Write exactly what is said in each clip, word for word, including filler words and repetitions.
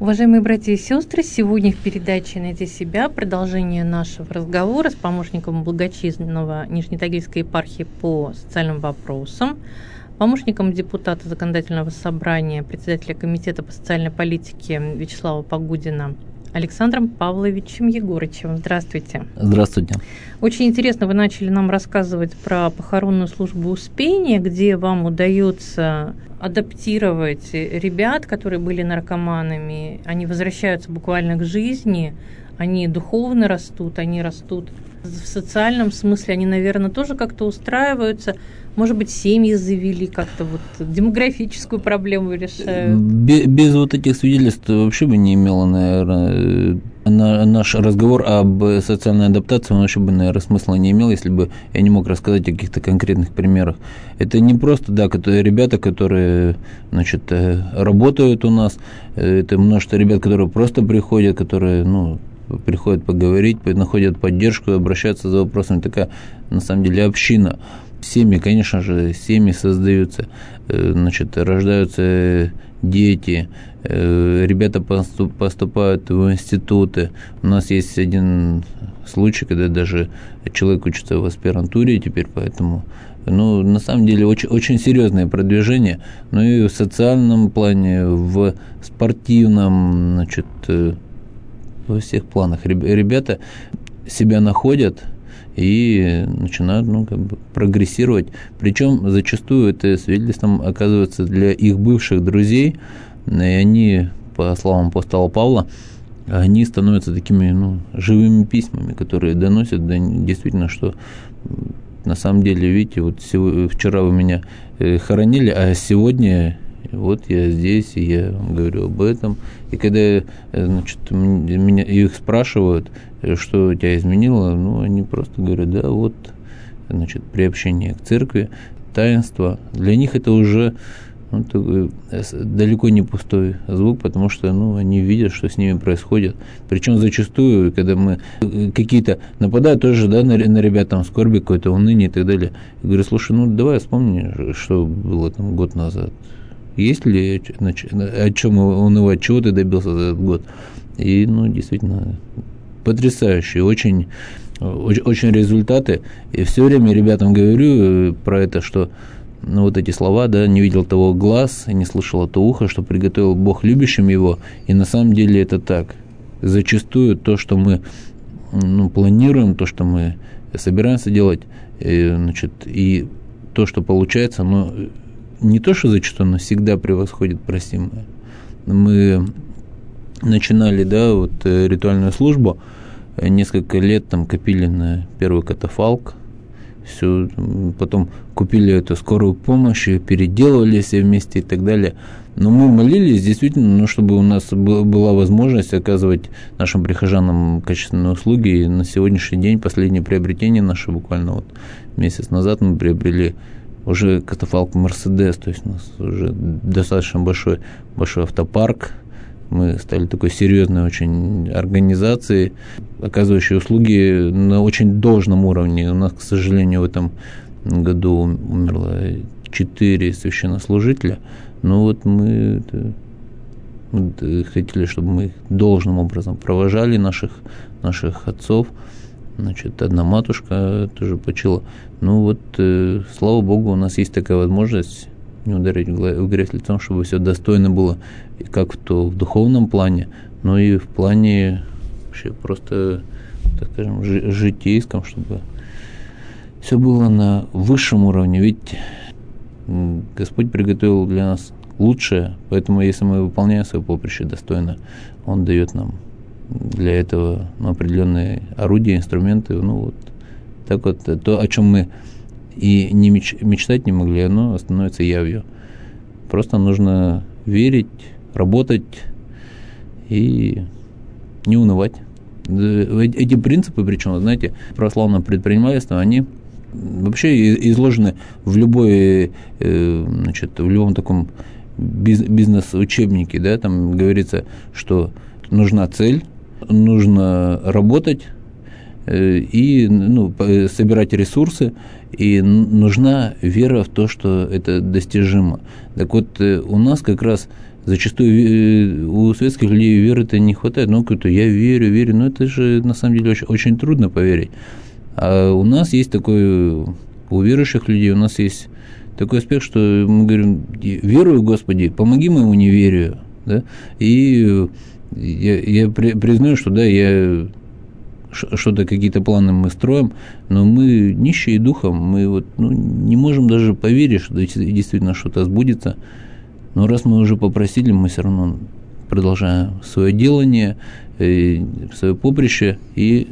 Уважаемые братья и сестры, сегодня в передаче «Найти себя» продолжение нашего разговора с помощником благочинного Нижнетагильской епархии по социальным вопросам, помощником депутата Законодательного собрания, председателя Комитета по социальной политике Вячеслава Погудина Александром Павловичем Егорычевым. Здравствуйте. Здравствуйте. Очень интересно, вы начали нам рассказывать про похоронную службу Успения, где вам удается адаптировать ребят, которые были наркоманами. Они возвращаются буквально к жизни, они духовно растут, они растут в социальном смысле, они, наверное, тоже как-то устраиваются. Может быть, семьи завели, как-то вот демографическую проблему решают. Без, без вот этих свидетельств вообще бы не имело, наверное, на наш разговор об социальной адаптации, он вообще бы, наверное, смысла не имел, если бы я не мог рассказать о каких-то конкретных примерах. Это не просто, да, ребята, которые, значит, работают у нас, это множество ребят, которые просто приходят, которые, ну, приходят поговорить, находят поддержку, обращаются за вопросами. Такая, на самом деле, община. Семьи, конечно же, семьи создаются, значит, рождаются дети, ребята поступают в институты. У нас есть один случай, когда даже человек учится в аспирантуре теперь, поэтому, ну, на самом деле, очень, очень серьезное продвижение, но и в социальном плане, в спортивном, значит, во всех планах. Ребята себя находят и начинают, ну, как бы прогрессировать. Причем зачастую это свидетельством оказывается для их бывших друзей, и они, по словам апостола Павла, они становятся такими, ну, живыми письмами, которые доносят, да, действительно, что на самом деле, видите, вот сегодня, вчера вы меня хоронили, а сегодня вот я здесь, и я говорю об этом. И когда, значит, меня, их спрашивают, что у тебя изменило, ну, они просто говорят, да, вот, значит, приобщение к церкви, таинство. Для них это уже, ну, такой, далеко не пустой звук, потому что, ну, они видят, что с ними происходит. Причем зачастую, когда мы какие-то нападают тоже, да, на, на ребят, там, скорби, какое-то уныние и так далее. Я говорю, слушай, ну, давай вспомни, что было там год назад. Есть ли о чем унывать, чего ты добился за этот год? И, ну, действительно, потрясающие, очень, очень, очень результаты. И все время ребятам говорю про это, что, ну, вот эти слова, да, не видел того глаз, не слышал то ухо, что приготовил Бог любящим его. И на самом деле это так. Зачастую то, что мы, ну, планируем, то, что мы собираемся делать, и, значит, и то, что получается, но не то, что зачастую, но всегда превосходит просимое. Мы начинали, да, вот ритуальную службу, несколько лет там копили на первый катафалк, все, потом купили эту скорую помощь, переделывали все вместе и так далее. Но мы молились действительно, ну, чтобы у нас была возможность оказывать нашим прихожанам качественные услуги. И на сегодняшний день последнее приобретение наше, буквально вот месяц назад мы приобрели уже катафалк Мерседес, то есть у нас уже достаточно большой, большой автопарк. Мы стали такой серьезной очень организацией, оказывающей услуги на очень должном уровне. У нас, к сожалению, в этом году умерло четыре священнослужителя, но вот мы, мы хотели, чтобы мы их должным образом провожали, наших, наших отцов. Значит, одна матушка тоже почила. Ну вот, э, слава Богу, у нас есть такая возможность не ударить в грязь лицом, чтобы все достойно было, как в, то, в духовном плане, но и в плане вообще просто, так скажем, жи- житейском, чтобы все было на высшем уровне. Ведь Господь приготовил для нас лучшее, поэтому если мы выполняем свое поприще достойно, Он дает нам для этого, ну, определенные орудия, инструменты. Ну, вот так вот, то, о чем мы и не меч, мечтать не могли, оно становится явью. Просто нужно верить, работать и не унывать. Эти принципы, причем, знаете, православное предпринимательство, они вообще изложены в любой, значит, в любом таком бизнес-учебнике, да, там говорится, что нужна цель, нужно работать и, ну, собирать ресурсы, и нужна вера в то, что это достижимо. Так вот, у нас как раз зачастую у светских людей веры-то не хватает. Ну, какой-то я верю, верю, но это же на самом деле очень, очень трудно поверить. А у нас есть такой, у верующих людей у нас есть такой аспект, что мы говорим: верую, Господи, помоги моему неверию. Да? И я, я признаю, что да, я что-то, какие-то планы мы строим, но мы нищие духом, мы вот, ну, не можем даже поверить, что действительно что-то сбудется. Но раз мы уже попросили, мы все равно продолжаем свое делание, свое поприще, и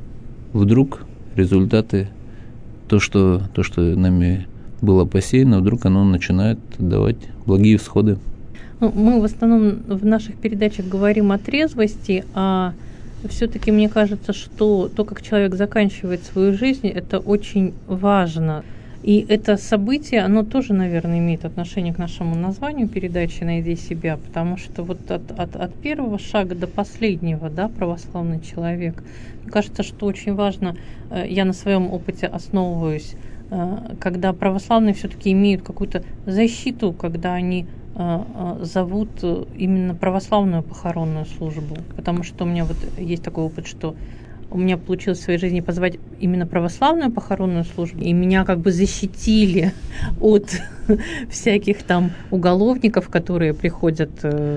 вдруг результаты, то, что, то, что нами было посеяно, вдруг оно начинает давать благие всходы. Ну, мы в основном в наших передачах говорим о трезвости, а все-таки мне кажется, что то, как человек заканчивает свою жизнь, это очень важно. И это событие, оно тоже, наверное, имеет отношение к нашему названию передачи «Найди себя», потому что вот от, от, от первого шага до последнего, да, православный человек, мне кажется, что очень важно, я на своем опыте основываюсь, когда православные все-таки имеют какую-то защиту, когда они зовут именно православную похоронную службу, потому что у меня вот есть такой опыт, что у меня получилось в своей жизни позвать именно православную похоронную службу, и меня как бы защитили от всяких там уголовников, которые приходят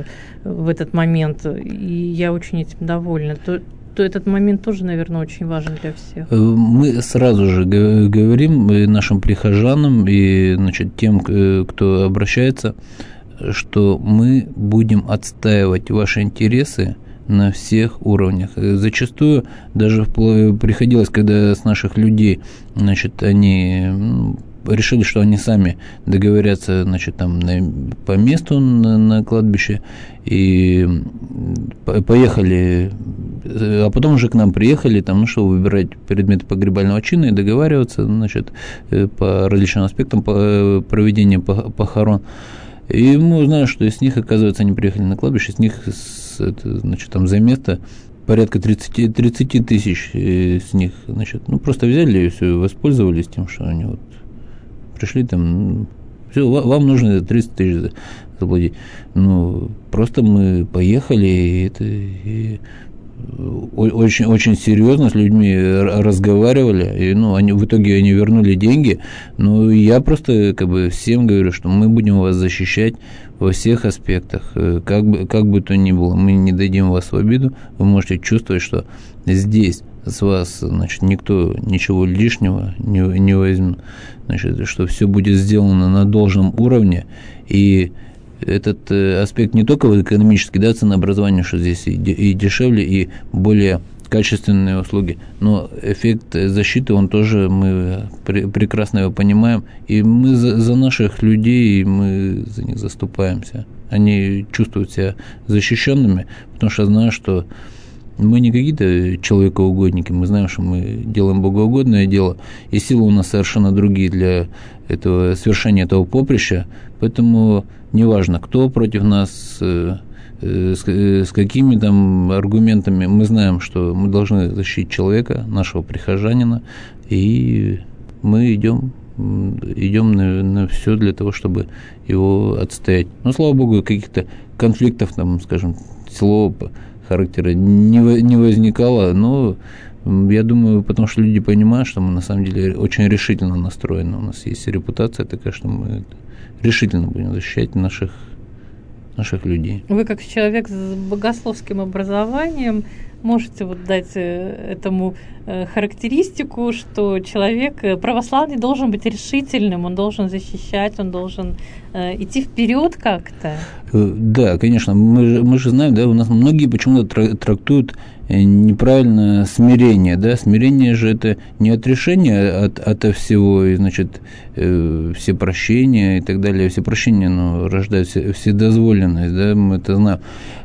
в этот момент, и я очень этим довольна. То, то этот момент тоже, наверное, очень важен для всех. Мы сразу же говорим нашим прихожанам и, значит, тем, кто обращается, что мы будем отстаивать ваши интересы на всех уровнях. Зачастую даже приходилось, когда с наших людей, значит, они решили, что они сами договорятся, значит, там на, по месту на, на кладбище, и поехали, а потом уже к нам приехали, там, ну что, выбирать предметы погребального чина и договариваться, значит, по различным аспектам проведения похорон. И мы узнаем, что из них, оказывается, они приехали на кладбище, с них, это, значит, там за место порядка тридцать, тридцать тысяч с них, значит, ну, просто взяли и все, воспользовались тем, что они вот пришли там, все, вам нужно тридцать тысяч заплатить. Ну, просто мы поехали, и это... И очень, очень серьезно с людьми разговаривали, и, ну, они, в итоге они вернули деньги, но я просто как бы всем говорю, что мы будем вас защищать во всех аспектах, как бы, как бы то ни было, мы не дадим вас в обиду, вы можете чувствовать, что здесь с вас, значит, никто ничего лишнего не, не возьмет, значит, что все будет сделано на должном уровне, и этот аспект не только вот экономический, да, ценообразование, что здесь и, и дешевле, и более качественные услуги, но эффект защиты, он тоже, мы при, прекрасно его понимаем, и мы за, за наших людей, мы за них заступаемся. Они чувствуют себя защищенными, потому что знают, что мы не какие-то человекоугодники, мы знаем, что мы делаем богоугодное дело, и силы у нас совершенно другие для этого совершения этого поприща, поэтому неважно, кто против нас, э, э, с, э, с какими там аргументами, мы знаем, что мы должны защитить человека, нашего прихожанина, и мы идем, идем на, на все для того, чтобы его отстоять. Но, слава богу, каких-то конфликтов, там, скажем, силового характера не, не возникало, но я думаю, потому что люди понимают, что мы на самом деле очень решительно настроены, у нас есть репутация такая, что мы решительно будем защищать наших, наших людей. Вы, как человек с богословским образованием, можете вот дать этому характеристику, что человек православный должен быть решительным, он должен защищать, он должен идти вперед как-то. Да, конечно, мы же, мы же знаем, да, у нас многие почему-то трактуют неправильно смирение, да, смирение же это не отрешение от, от всего, и, значит, э, все прощения и так далее, все прощения, ну, рождают все, вседозволенность, да, мы это знаем.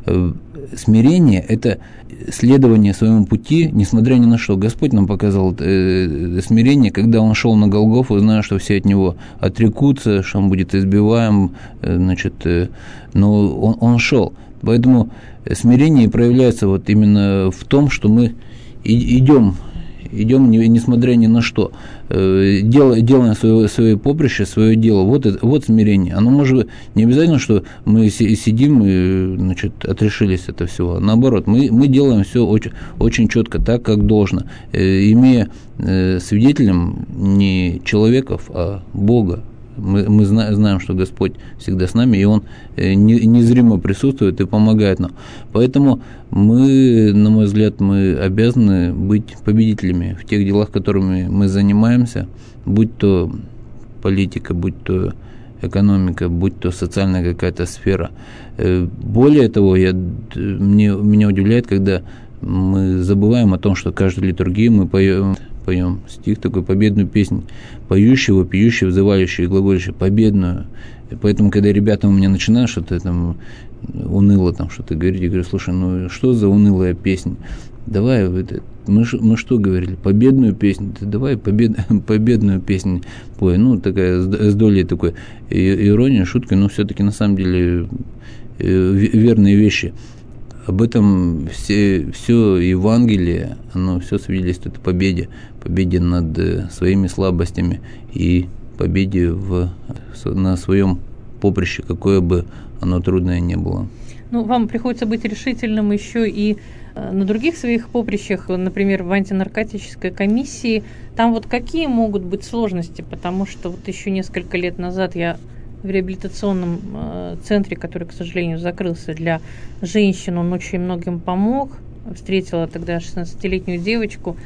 Смирение – это следование своему пути, несмотря ни на что. Господь нам показал э, смирение, когда Он шел на Голгофу, зная, что все от Него отрекутся, что Он будет избиваем, э, значит, э, но он, он шел. Поэтому смирение проявляется вот именно в том, что мы идем, идем не, несмотря ни на что, Дел, делаем свое, свое поприще, свое дело. Вот, это, вот смирение. Оно может не обязательно, что мы сидим и, значит, отрешились от этого всего. Наоборот, мы, мы делаем все очень, очень четко, так, как должно, имея свидетелем не человеков, а Бога. Мы, мы знаем, что Господь всегда с нами, и Он незримо присутствует и помогает нам. Поэтому мы, на мой взгляд, мы обязаны быть победителями в тех делах, которыми мы занимаемся, будь то политика, будь то экономика, будь то социальная какая-то сфера. Более того, я, мне, меня удивляет, когда мы забываем о том, что каждую литургию мы поем, поем стих такой, победную песнь, поющего, вопиющего, взывающего и глаголющего, победную. И поэтому, когда ребята у меня начинают что-то там уныло там что-то говорить, я говорю, слушай, ну что за унылая песня? Давай, это, мы, мы что говорили, победную песню, ты давай побед, победную песню пой. Ну, такая с долей такой иронии, шутки, но все-таки на самом деле верные вещи. Об этом все, все Евангелие, оно все свидетельствует о победе, победе над своими слабостями и победе в, на своем поприще, какое бы оно трудное ни было. Ну, вам приходится быть решительным еще и на других своих поприщах, например, в антинаркотической комиссии. Там вот какие могут быть сложности? Потому что вот еще несколько лет назад я в реабилитационном э, центре, который, к сожалению, закрылся для женщин, он очень многим помог. Встретила тогда шестнадцатилетнюю девочку.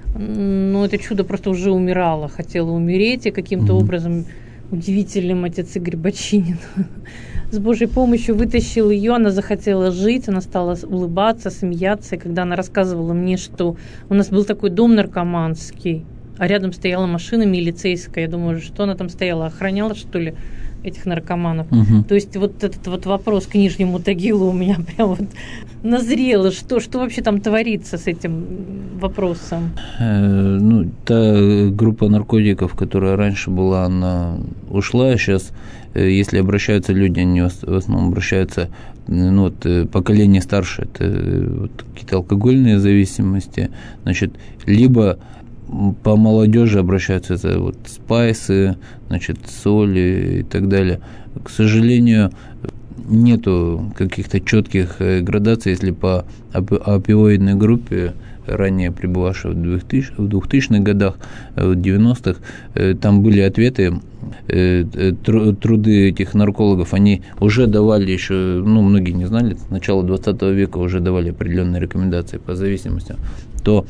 Ну, это чудо просто уже умирало, хотела умереть, и каким-то mm-hmm. образом удивительным отец Игорь Бочинин с Божьей помощью вытащил ее, она захотела жить, она стала улыбаться, смеяться, и когда она рассказывала мне, что у нас был такой дом наркоманский, а рядом стояла машина милицейская, я думаю, что она там стояла, охраняла, что ли, этих наркоманов. Угу. То есть вот этот вот вопрос к Нижнему Тагилу у меня прям вот назрело, что, что вообще там творится с этим вопросом? Э, ну, та группа наркотиков, которая раньше была, она ушла, сейчас, если обращаются люди, они в основном обращаются, ну, вот, поколение старше, это вот какие-то алкогольные зависимости, значит, либо по молодежи обращаются, это вот спайсы, значит, соли и так далее. К сожалению, нету каких-то четких градаций, если по опиоидной группе, ранее пребывавшей в двухтысячных годах, в девяностых, там были ответы, труды этих наркологов, они уже давали еще, ну, многие не знали, с начала двадцатого века уже давали определенные рекомендации по зависимостям, то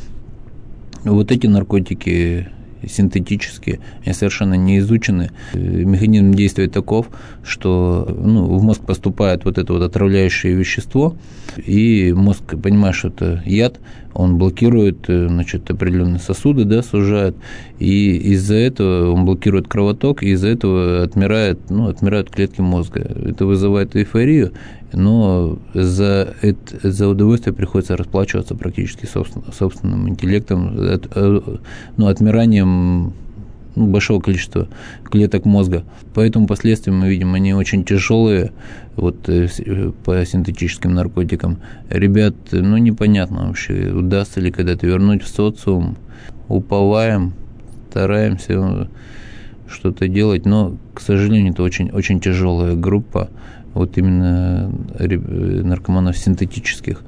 вот эти наркотики синтетические, они совершенно не изучены. Механизм действия таков, что, ну, в мозг поступает вот это вот отравляющее вещество, и мозг, понимая, что это яд, он блокирует, значит, определенные сосуды, да, сужает, и из-за этого он блокирует кровоток, и из-за этого отмирает, ну, отмирают клетки мозга. Это вызывает эйфорию, но за, это, за удовольствие приходится расплачиваться практически собствен, собственным интеллектом, от, ну, отмиранием, ну, большого количества клеток мозга. Поэтому последствия мы видим, они очень тяжелые вот, по синтетическим наркотикам. Ребят, ну, непонятно вообще, удастся ли когда-то вернуть в социум. Уповаем, стараемся что-то делать, но, к сожалению, это очень, очень тяжелая группа, вот именно наркоманов синтетических,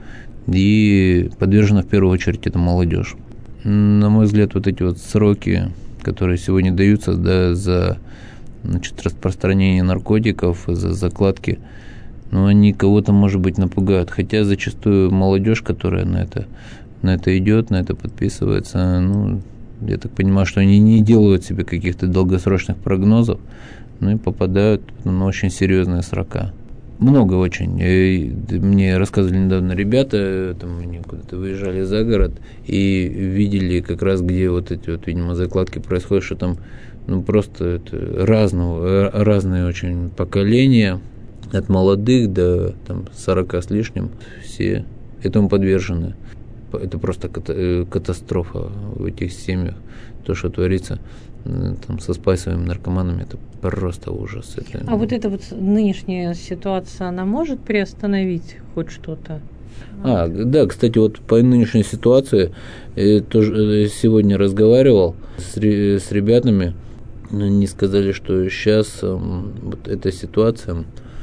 и подвержена в первую очередь это молодежь. На мой взгляд, вот эти вот сроки, которые сегодня даются, да, за, значит, распространение наркотиков, за закладки, ну, они кого-то, может быть, напугают, хотя зачастую молодежь, которая на это, на это идет, на это подписывается, ну, я так понимаю, что они не делают себе каких-то долгосрочных прогнозов, ну и попадают на очень серьезные срока. Много очень. Мне рассказывали недавно ребята, там они куда-то выезжали за город и видели как раз, где вот эти вот, видимо, закладки происходят, что там, ну, просто это разного, разные очень поколения, от молодых до там сорока с лишним, все этому подвержены. Это просто катастрофа в этих семьях, то, что творится там со спайсовыми наркоманами, это просто ужас. Это, а ну... вот эта вот нынешняя ситуация, она может приостановить хоть что-то? А, да, кстати, вот по нынешней ситуации я тоже сегодня разговаривал с, с ребятами, они сказали, что сейчас вот эта ситуация,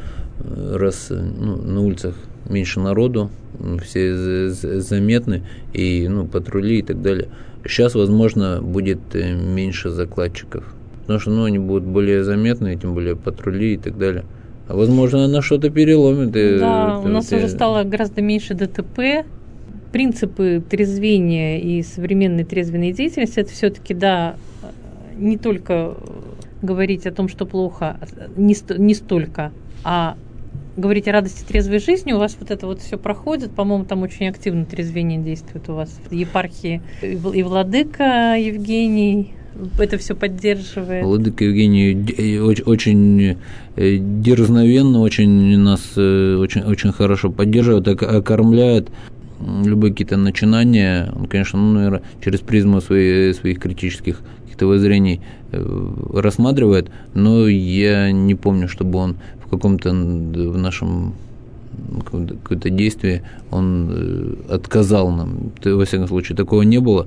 раз ну, на улицах меньше народу, все заметны, и ну, патрули и так далее, сейчас, возможно, будет меньше закладчиков, потому что ну, они будут более заметны, тем более патрули и так далее. А возможно, она что-то переломит. Да, у нас это... уже стало гораздо меньше ДТП. Принципы трезвения и современной трезвенной деятельности – это все-таки, да, не только говорить о том, что плохо, не, ст- не столько, а говорить о радости трезвой жизни. У вас вот это вот все проходит. По-моему, там очень активно трезвение действует у вас в епархии. И владыка Евгений это все поддерживает. Владыка Евгений очень дерзновенно, очень нас очень, очень хорошо поддерживает, окормляет. Любые какие-то начинания, он, конечно, ну, наверное, через призму своих, своих критических каких-то воззрений рассматривает, но я не помню, чтобы он в каком-то в нашем какое-то действие он отказал нам. Во всяком случае, такого не было.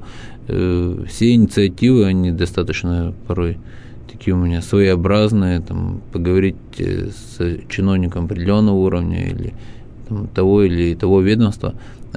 Все инициативы, они достаточно порой такие у меня своеобразные, там, поговорить с чиновником определенного уровня или там, того или того ведомства,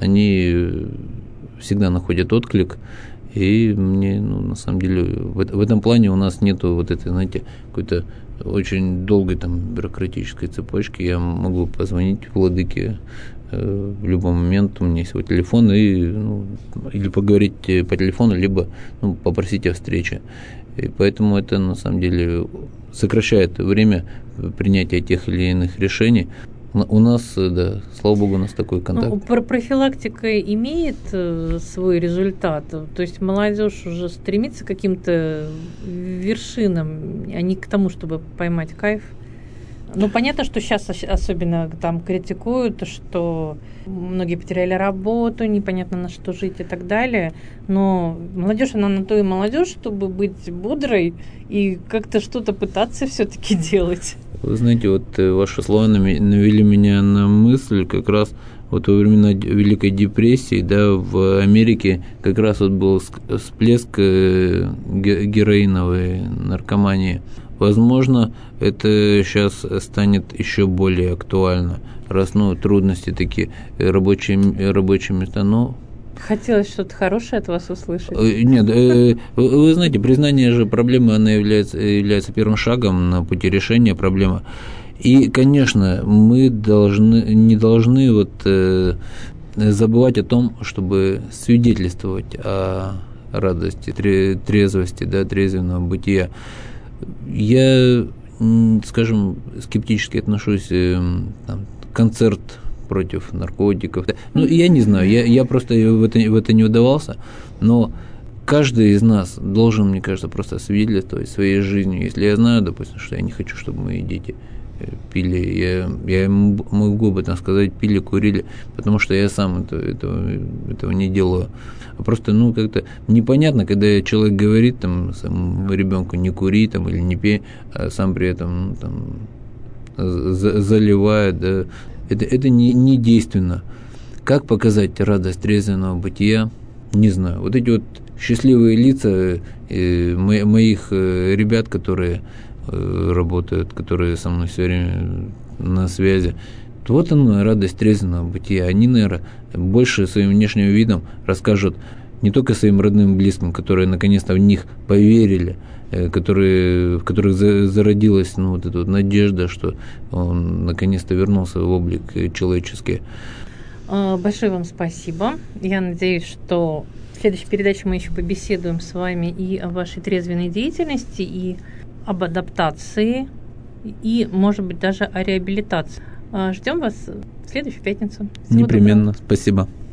они всегда находят отклик, и мне, ну, на самом деле, в, в этом плане у нас нету вот этой, знаете, какой-то очень долгой там бюрократической цепочки. Я могу позвонить владыке э, в любой момент, у меня есть свой телефон, и, ну, или поговорить по телефону, либо ну, попросить о встрече. И поэтому это, на самом деле, сокращает время принятия тех или иных решений. У нас, да, слава богу, у нас такой контакт. Ну, профилактика имеет свой результат. То есть молодежь уже стремится к каким-то вершинам, а не к тому, чтобы поймать кайф. Ну, понятно, что сейчас особенно там критикуют, что многие потеряли работу, непонятно на что жить и так далее. Но молодежь, она на то и молодежь, чтобы быть бодрой и как-то что-то пытаться все-таки делать. Вы знаете, вот ваши слова навели меня на мысль, как раз вот во времена Великой депрессии, да, в Америке как раз вот был всплеск героиновой наркомании. Возможно, это сейчас станет еще более актуально, раз ну, трудности такие, рабочие, рабочие места, но... Хотелось что-то хорошее от вас услышать. Нет, вы, вы знаете, признание же проблемы, она является, является первым шагом на пути решения проблемы. И, конечно, мы должны, не должны вот, э, забывать о том, чтобы свидетельствовать о радости, трезвости, да, трезвенного бытия. Я, скажем, скептически отношусь там, к концерт против наркотиков. Ну, я не знаю, я, я просто в это, в это не удавался, но каждый из нас должен, мне кажется, просто свидетельствовать своей жизнью. Если я знаю, допустим, что я не хочу, чтобы мои дети пили, я, я могу об этом сказать, пили, курили, потому что я сам это, этого, этого не делаю. А просто, ну, как-то непонятно, когда человек говорит там своему ребенку не кури там, или не пей, а сам при этом ну, там, за, заливает, да. Это, это не, не действенно. Как показать радость трезвенного бытия, не знаю. Вот эти вот счастливые лица э, мо, моих э, ребят, которые э, работают, которые со мной все время на связи, вот она, радость трезвенного бытия. Они, наверное, больше своим внешним видом расскажут не только своим родным и близким, которые наконец-то в них поверили, которые, в которых зародилась ну, вот эта вот надежда, что он наконец-то вернулся в облик человеческий. Большое вам спасибо. Я надеюсь, что в следующей передаче мы еще побеседуем с вами и о вашей трезвенной деятельности, и об адаптации, и, может быть, даже о реабилитации. Ждем вас в следующую пятницу. Всего Непременно. Доброго. Спасибо.